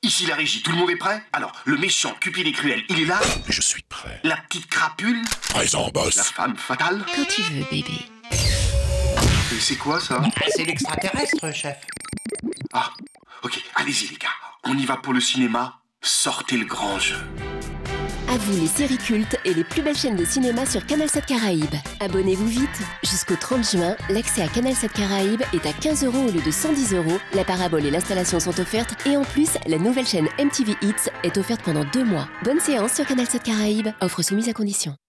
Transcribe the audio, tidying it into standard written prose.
ici la régie, tout le monde est prêt? Alors, le méchant Cupid et Cruel, il est là? Je suis prêt. La petite crapule? Présent, La boss. femme fatale? Quand tu veux, bébé. C'est quoi ça? C'est l'extraterrestre, chef. Ah, ok, allez-y les gars, on y va pour le cinéma. Sortez le grand jeu. À vous les séries cultes et les plus belles chaînes de cinéma sur Canal 7 Caraïbes. Abonnez-vous vite. Jusqu'au 30 juin, l'accès à Canal 7 Caraïbes est à 15 € au lieu de 110 €. La parabole et l'installation sont offertes. Et en plus, la nouvelle chaîne MTV Hits est offerte pendant 2 mois. Bonne séance sur Canal 7 Caraïbes. Offre soumise à condition.